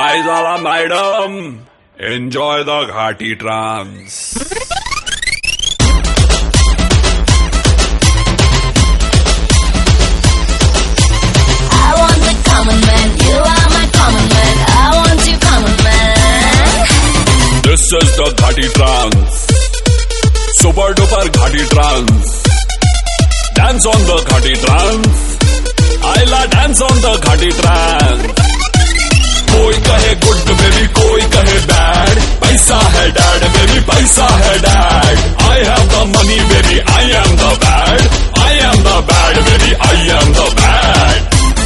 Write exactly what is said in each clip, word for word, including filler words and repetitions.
Guys, all madam, enjoy the Ghati trance. I want the common man, you are my common man. I want you common man. This is the Ghati trance, super duper Ghati trance. Dance on the Ghati trance, Ayla dance on the Ghati trance. कोई कहे good baby कोई कहे bad, पैसा है dad baby पैसा है dad. I have the money baby I am the bad, I am the bad baby I am the bad.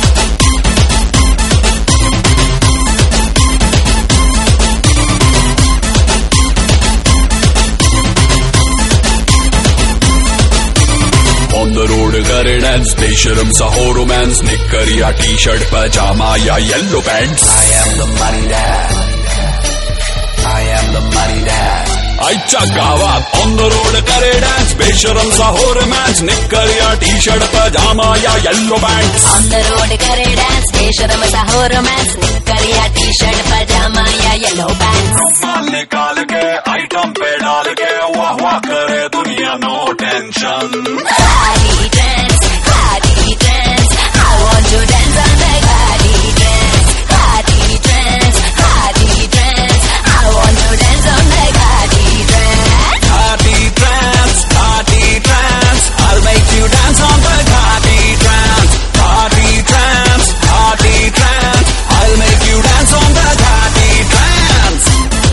On the road करे dance, बेशरम सा हो romance, निक्कर या टी शर्ट पजामा या yellow pants. I am the money dad. I am the money dad. आईच्या गावात on the road करे dance, बेशरम सा हो romance, निक्कर या टी शर्ट पजामा या yellow pants. On the road करे dance, बेशरम सा हो romance, निक्कर या टी शर्ट पजामा या येलो पैंट्स. माल निकाल के आइटम पे डाल के वाह वाह करे दुनिया no tension. Ghati dance, Ghati dance, I want to dance on the Ghati dance. Ghati dance, Ghati dance, I want to dance on the Ghati dance. Ghati trance, Ghati trance, I'll make you dance on the Ghati trance. Ghati trance, Ghati trance, I'll make you dance on the Ghati trance.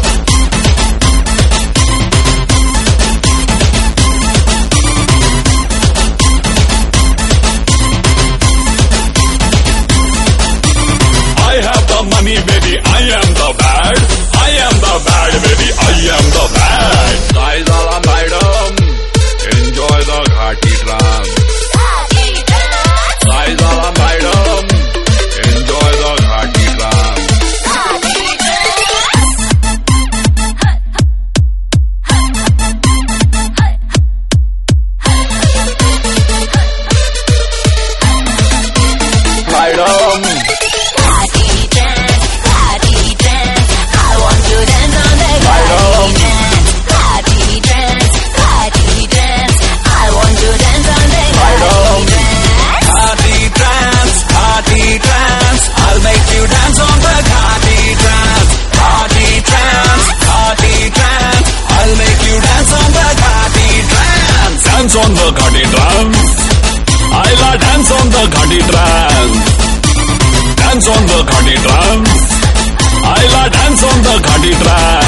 I have the money baby I am the bad, I am the bad baby I am the bad. Guys all madam, enjoy the Ghati trance. Ghati dance, Guys all madam, enjoy the Ghati trance. Ghati dance. Madam, Ghati dance, Ghati dance, I want to dance on the Ghati dance. Ghati dance, Ghati dance, I want to dance on the Ghati dance. Ghati trance, Ghati trance, I'll make you dance on the Ghati trance. Ghati trance, Ghati trance, I'll make you dance on the Ghati trance. dance on the Ghati trance. Ayla dance on the Ghati trance. Dance on the Ghati trance. Ayla dance on the Ghati trance.